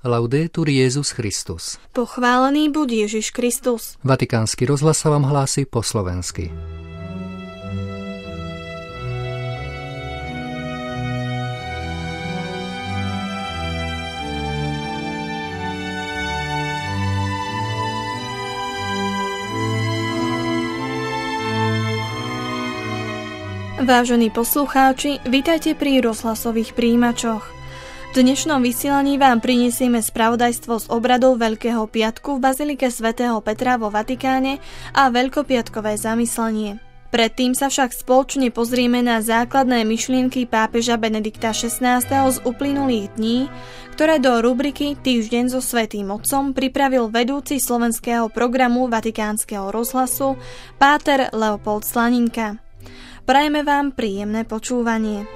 Laudetur Jesus Christus. Pochválený buď Ježiš Kristus. Vatikánsky rozhlas sa vám hlási po slovensky. Vážení poslucháči, vitajte pri rozhlasových prijímačoch. V dnešnom vysielaní vám prinesieme spravodajstvo z obradov Veľkého piatku v Bazilike svätého Petra vo Vatikáne a veľkopiatkové zamyslenie. Predtým sa však spoločne pozrieme na základné myšlienky pápeža Benedikta XVI z uplynulých dní, ktoré do rubriky Týždeň so Svätým Otcom pripravil vedúci slovenského programu Vatikánskeho rozhlasu páter Leopold Slaninka. Prajeme vám príjemné počúvanie.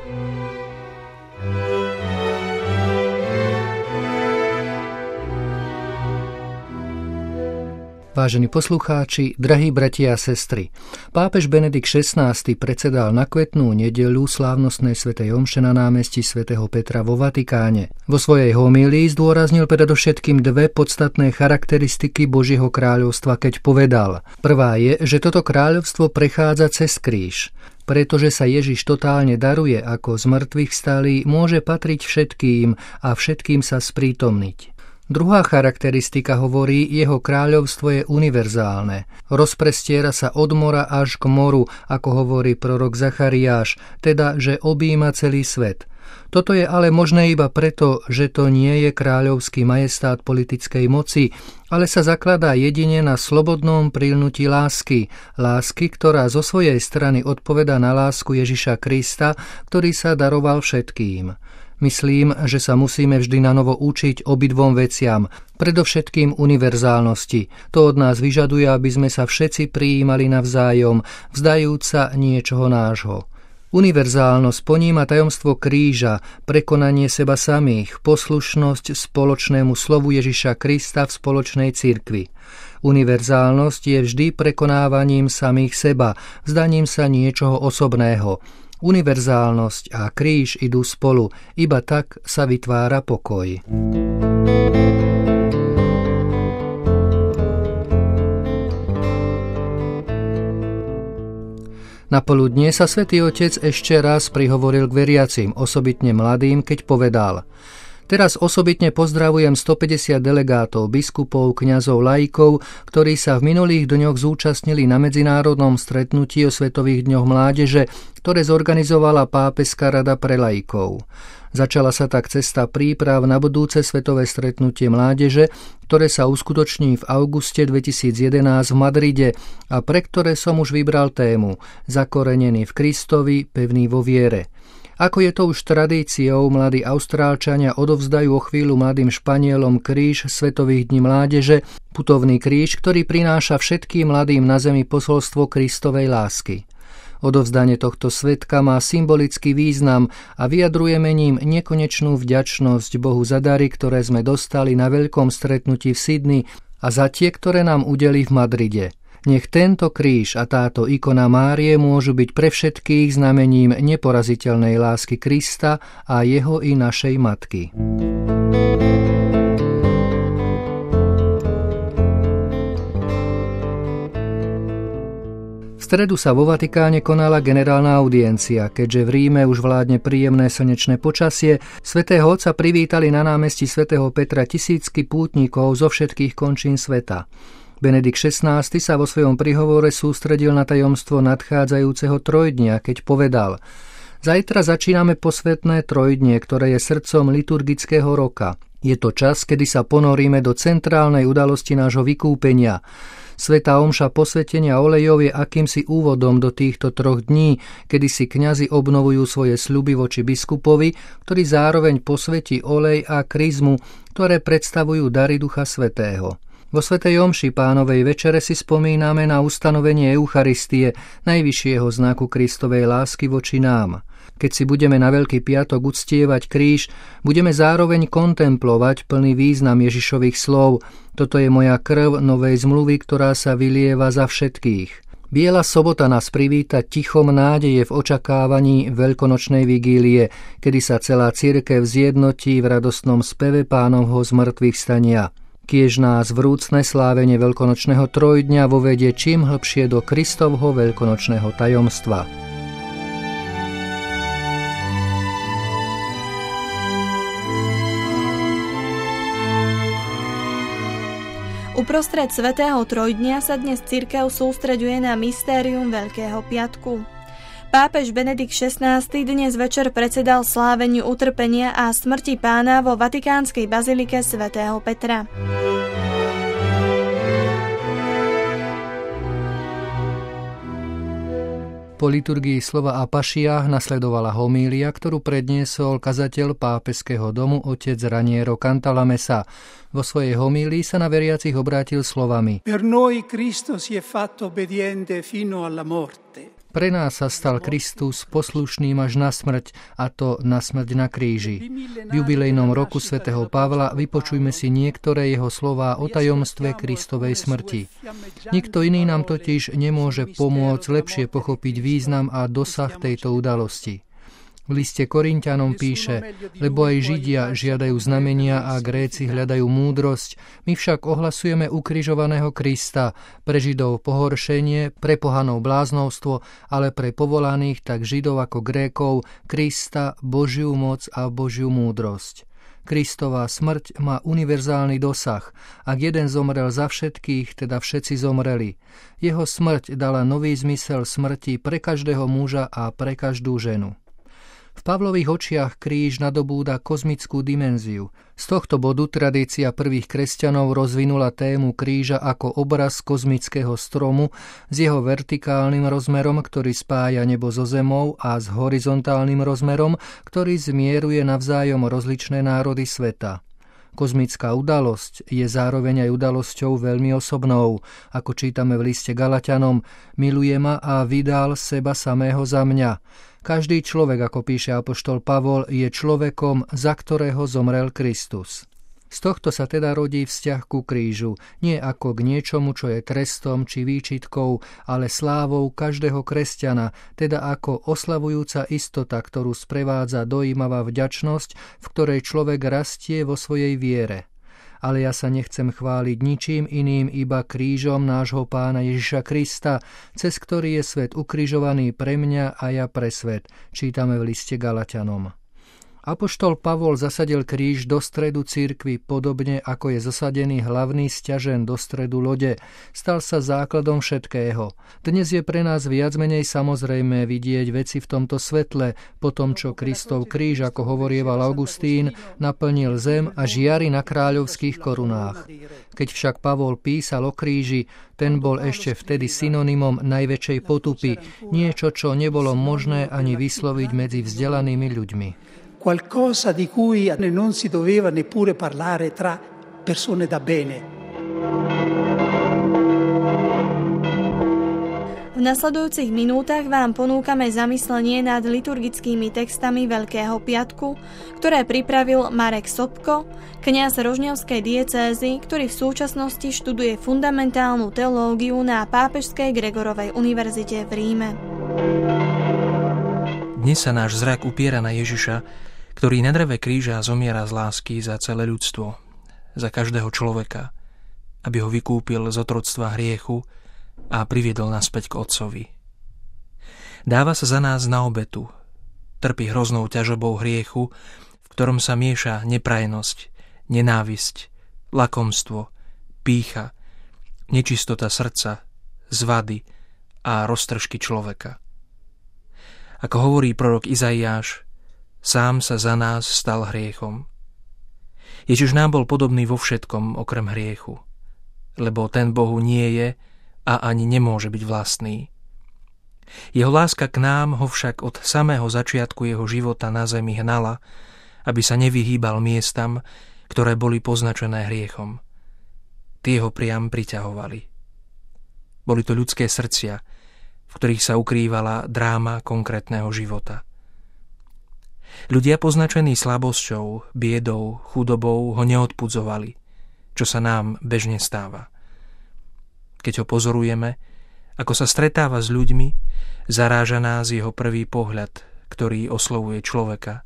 Vážení poslucháči, drahí bratia a sestry, pápež Benedikt XVI predsedal na Kvetnú nedeľu slávnostnej svätej omše na námestí svätého Petra vo Vatikáne. Vo svojej homílii zdôraznil predovšetkým dve podstatné charakteristiky Božieho kráľovstva, keď povedal: prvá je, že toto kráľovstvo prechádza cez kríž. Pretože sa Ježiš totálne daruje ako z mŕtvych vstalý, môže patriť všetkým a všetkým sa sprítomniť. Druhá charakteristika hovorí, jeho kráľovstvo je univerzálne. Rozprestiera sa od mora až k moru, ako hovorí prorok Zachariáš, teda, že objíma celý svet. Toto je ale možné iba preto, že to nie je kráľovský majestát politickej moci, ale sa zakladá jedine na slobodnom prilnutí lásky. Lásky, ktorá zo svojej strany odpovedá na lásku Ježiša Krista, ktorý sa daroval všetkým. Myslím, že sa musíme vždy nanovo učiť obidvom veciam, predovšetkým univerzálnosti. To od nás vyžaduje, aby sme sa všetci prijímali navzájom, vzdajúc sa niečoho nášho. Univerzálnosť poníma tajomstvo kríža, prekonanie seba samých, poslušnosť spoločnému slovu Ježiša Krista v spoločnej cirkvi. Univerzálnosť je vždy prekonávaním samých seba, vzdaním sa niečoho osobného. Univerzálnosť a kríž idú spolu, iba tak sa vytvára pokoj. Napoludnie sa Svätý Otec ešte raz prihovoril k veriacim, osobitne mladým, keď povedal: teraz osobitne pozdravujem 150 delegátov, biskupov, kňazov, laikov, ktorí sa v minulých dňoch zúčastnili na medzinárodnom stretnutí o Svetových dňoch mládeže, ktoré zorganizovala Pápežská rada pre laikov. Začala sa tak cesta príprav na budúce svetové stretnutie mládeže, ktoré sa uskutoční v auguste 2011 v Madride a pre ktoré som už vybral tému Zakorenený v Kristovi, pevný vo viere. Ako je to už tradíciou, mladí Austrálčania odovzdajú o chvíľu mladým Španielom kríž Svetových dní mládeže, putovný kríž, ktorý prináša všetkým mladým na zemi posolstvo Kristovej lásky. Odovzdanie tohto svedka má symbolický význam a vyjadrujeme ním nekonečnú vďačnosť Bohu za dary, ktoré sme dostali na veľkom stretnutí v Sydney a za tie, ktoré nám udelí v Madride. Nech tento kríž a táto ikona Márie môžu byť pre všetkých znamením neporaziteľnej lásky Krista a jeho i našej matky. V stredu sa vo Vatikáne konala generálna audiencia. Keďže v Ríme už vládne príjemné slnečné počasie, svätého Otca privítali na námestí svätého Petra tisícky pútnikov zo všetkých končín sveta. Benedikt XVI sa vo svojom prihovore sústredil na tajomstvo nadchádzajúceho trojdnia, keď povedal: zajtra začíname posvätné trojdnie, ktoré je srdcom liturgického roka. Je to čas, kedy sa ponoríme do centrálnej udalosti nášho vykúpenia. Svätá omša posvätenia olejov je akýmsi úvodom do týchto 3 dní, kedy si kňazi obnovujú svoje sľuby voči biskupovi, ktorý zároveň posvätí olej a kryzmu, ktoré predstavujú dary Ducha Svätého. Vo svätej omši Pánovej večere si spomíname na ustanovenie Eucharistie, najvyššieho znaku Kristovej lásky voči nám. Keď si budeme na Veľký piatok uctievať kríž, budeme zároveň kontemplovať plný význam Ježišových slov: toto je moja krv novej zmluvy, ktorá sa vylieva za všetkých. Biela sobota nás privíta tichom nádeje v očakávaní veľkonočnej vigílie, kedy sa celá cirkev zjednotí v radostnom speve Pánovho zmrtvých stania. Kiež nás vrúcne slávenie veľkonočného trojdňa vovedie čím hlbšie do Kristovho veľkonočného tajomstva. Uprostred svätého trojdňa sa dnes cirkev sústreďuje na mystérium Veľkého piatku. Pápež Benedikt XVI dnes večer predsedal sláveniu utrpenia a smrti Pána vo vatikánskej bazilike svätého Petra. Po liturgii slova a pašiách nasledovala homília, ktorú predniesol kazateľ pápežského domu otec Raniero Cantalamessa. Vo svojej homílii sa na veriacich obrátil slovami: Per noi Cristo si è fatto obbediente fino alla morte. Pre nás sa stal Kristus poslušným až na smrť, a to na smrť na kríži. V jubilejnom roku svätého Pavla vypočujme si niektoré jeho slová o tajomstve Kristovej smrti. Nikto iný nám totiž nemôže pomôcť lepšie pochopiť význam a dosah tejto udalosti. V liste Korinťanom píše: lebo aj Židia žiadajú znamenia a Gréci hľadajú múdrosť, my však ohlasujeme ukrižovaného Krista, pre Židov pohoršenie, pre pohanov bláznovstvo, ale pre povolaných, tak Židov ako Grékov, Krista, Božiu moc a Božiu múdrosť. Kristová smrť má univerzálny dosah. Ak jeden zomrel za všetkých, teda všetci zomreli. Jeho smrť dala nový zmysel smrti pre každého muža a pre každú ženu. V Pavlových očiach kríž nadobúda kozmickú dimenziu. Z tohto bodu tradícia prvých kresťanov rozvinula tému kríža ako obraz kozmického stromu s jeho vertikálnym rozmerom, ktorý spája nebo so zemou, a s horizontálnym rozmerom, ktorý zmieruje navzájom rozličné národy sveta. Kozmická udalosť je zároveň aj udalosťou veľmi osobnou. Ako čítame v liste Galatianom: miluje ma a vydal seba samého za mňa. Každý človek, ako píše apoštol Pavol, je človekom, za ktorého zomrel Kristus. Z tohto sa teda rodí vzťah ku krížu, nie ako k niečomu, čo je trestom či výčitkou, ale slávou každého kresťana, teda ako oslavujúca istota, ktorú sprevádza dojímavá vďačnosť, v ktorej človek rastie vo svojej viere. Ale ja sa nechcem chváliť ničím iným, iba krížom nášho Pána Ježiša Krista, cez ktorý je svet ukrižovaný pre mňa a ja pre svet, čítame v liste Galatianom. Apoštol Pavol zasadil kríž do stredu cirkvi, podobne ako je zasadený hlavný sťažen do stredu lode. Stal sa základom všetkého. Dnes je pre nás viac menej samozrejmé vidieť veci v tomto svetle, po tom, čo Kristov kríž, ako hovorieval Augustín, naplnil zem a žiari na kráľovských korunách. Keď však Pavol písal o kríži, ten bol ešte vtedy synonymom najväčšej potupy, niečo, čo nebolo možné ani vysloviť medzi vzdelanými ľuďmi. Qualcosa di cui non si doveva neppure parlare tra persone da bene. V nasledujúcich minútach vám ponúkame zamyslenie nad liturgickými textami Veľkého piatku, ktoré pripravil Marek Sobko, kňaz rožňavskej diecézy, ktorý v súčasnosti študuje fundamentálnu teológiu na Pápežskej Gregorovej univerzite v Ríme. Dnes sa náš zrak upiera na Ježiša, ktorý na dreve kríža zomiera z lásky za celé ľudstvo, za každého človeka, aby ho vykúpil z otroctva hriechu a priviedol naspäť k Otcovi. Dáva sa za nás na obetu, trpí hroznou ťažobou hriechu, v ktorom sa mieša neprajnosť, nenávisť, lakomstvo, pýcha, nečistota srdca, zvady a roztržky človeka. Ako hovorí prorok Izaiáš, sám sa za nás stal hriechom. Ježiš nám bol podobný vo všetkom okrem hriechu, lebo ten Bohu nie je a ani nemôže byť vlastný. Jeho láska k nám ho však od samého začiatku jeho života na zemi hnala, aby sa nevyhýbal miestam, ktoré boli poznačené hriechom. Tie ho priam priťahovali. Boli to ľudské srdcia, v ktorých sa ukrývala dráma konkrétneho života. Ľudia poznačení slabosťou, biedou, chudobou ho neodpudzovali, čo sa nám bežne stáva. Keď ho pozorujeme, Ako sa stretáva s ľuďmi, zaráža nás jeho prvý pohľad, ktorý oslovuje človeka.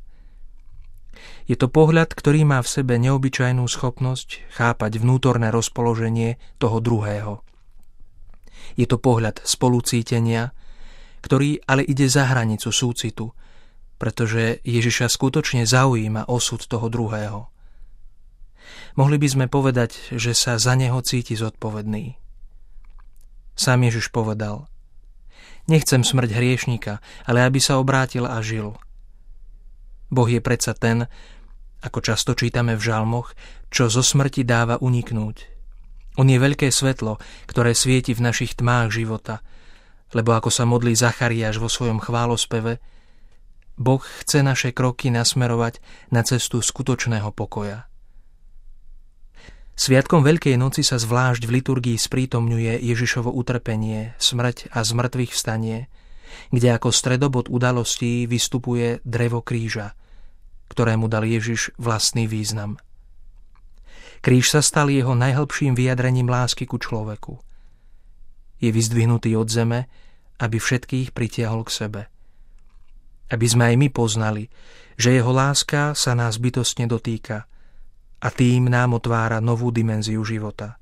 Je to pohľad, ktorý má v sebe neobyčajnú schopnosť chápať vnútorné rozpoloženie toho druhého. Je to pohľad spolucítenia, ktorý ale ide za hranicu súcitu, pretože Ježiša skutočne zaujíma osud toho druhého. Mohli by sme povedať, že sa za neho cíti zodpovedný. Sám Ježiš povedal: Nechcem smrť hriešnika, ale aby sa obrátil a žil. Boh je predsa ten, ako často čítame v žalmoch, čo zo smrti dáva uniknúť. On je veľké svetlo, ktoré svieti v našich tmách života, lebo ako sa modlí Zachariáš vo svojom chválospeve, Boh chce naše kroky nasmerovať na cestu skutočného pokoja. Sviatkom Veľkej noci sa zvlášť v liturgii sprítomňuje Ježišovo utrpenie, smrť a zmrtvých vstanie, kde ako stredobod udalostí vystupuje drevo kríža, ktorému dal Ježiš vlastný význam. Kríž sa stal jeho najhlbším vyjadrením lásky ku človeku. Je vyzdvihnutý od zeme, aby všetkých pritiahol k sebe. Aby sme aj my poznali, že jeho láska sa nás bytostne dotýka a tým nám otvára novú dimenziu života.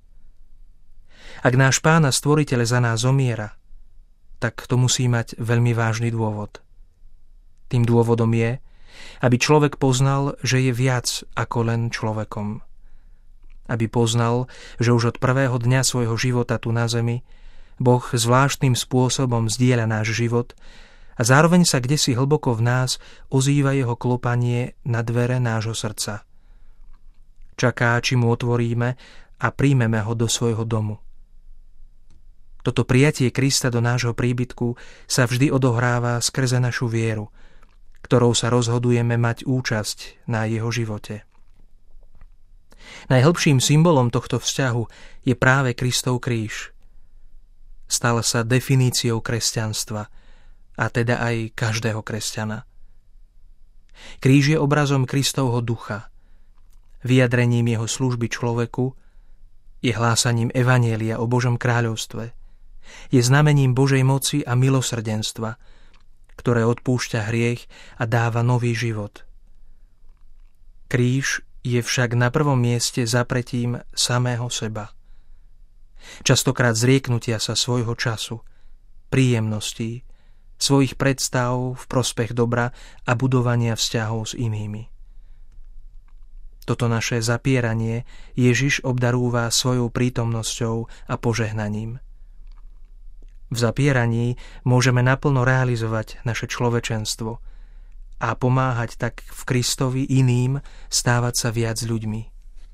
Ak náš Pán a Stvoriteľ za nás zomiera, tak to musí mať veľmi vážny dôvod. Tým dôvodom je, aby človek poznal, že je viac ako len človekom. Aby poznal, že už od prvého dňa svojho života tu na zemi Boh zvláštnym spôsobom zdieľa náš život a zároveň sa kdesi hlboko v nás ozýva jeho klopanie na dvere nášho srdca. Čaká, či mu otvoríme a príjmeme ho do svojho domu. Toto prijatie Krista do nášho príbytku sa vždy odohráva skrze našu vieru, ktorou sa rozhodujeme mať účasť na jeho živote. Najhlbším symbolom tohto vzťahu je práve Kristov kríž. Stal sa definíciou kresťanstva, a teda aj každého kresťana. Kríž je obrazom Kristovho ducha, vyjadrením jeho služby človeku, je hlásaním evanjelia o Božom kráľovstve, je znamením Božej moci a milosrdenstva, ktoré odpúšťa hriech a dáva nový život. Kríž je však na prvom mieste zapretím samého seba. Častokrát zrieknutia sa svojho času, príjemností, svojich predstav v prospech dobra a budovania vzťahov s inými. Toto naše zapieranie Ježiš obdarúva svojou prítomnosťou a požehnaním. V zapieraní môžeme naplno realizovať naše človečenstvo a pomáhať tak v Kristovi iným stávať sa viac ľuďmi.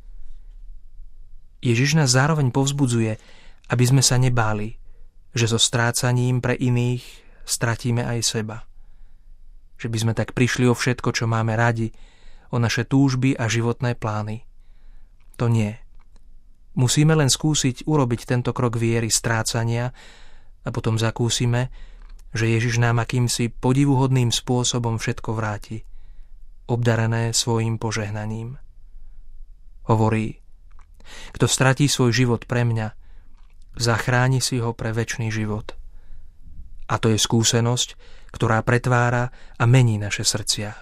Ježiš nás zároveň povzbudzuje, aby sme sa nebáli, že so strácaním pre iných stratíme aj seba. Že by sme tak prišli o všetko, čo máme radi, o naše túžby a životné plány. To nie. Musíme len skúsiť urobiť tento krok viery strácania a potom zakúsime, že Ježiš nám akýmsi podivuhodným spôsobom všetko vráti, obdarené svojím požehnaním. Hovorí: kto stratí svoj život pre mňa, zachráni si ho pre večný život. A to je skúsenosť, ktorá pretvára a mení naše srdcia.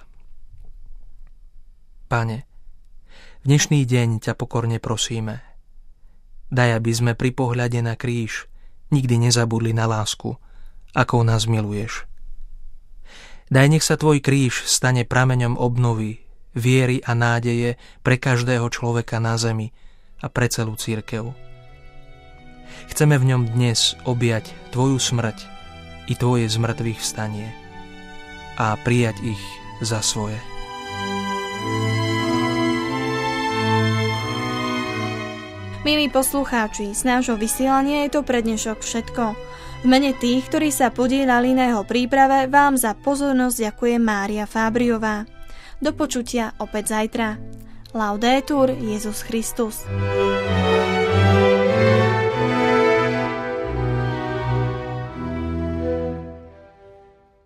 Pane, v dnešný deň ťa pokorne prosíme. Daj, aby sme pri pohľade na kríž nikdy nezabudli na lásku, akou nás miluješ. Daj, nech sa tvoj kríž stane prameňom obnovy, viery a nádeje pre každého človeka na zemi a pre celú cirkev. Chceme v ňom dnes objať tvoju smrť i tvoje zmrtvých vstanie a prijať ich za svoje. Milí poslucháči, z nášho vysielania je to pre dnešok všetko. V mene tých, ktorí sa podieľali na jeho príprave, vám za pozornosť ďakuje Mária Fábriová. Do počutia opäť zajtra. Laudetur Jesus Christus.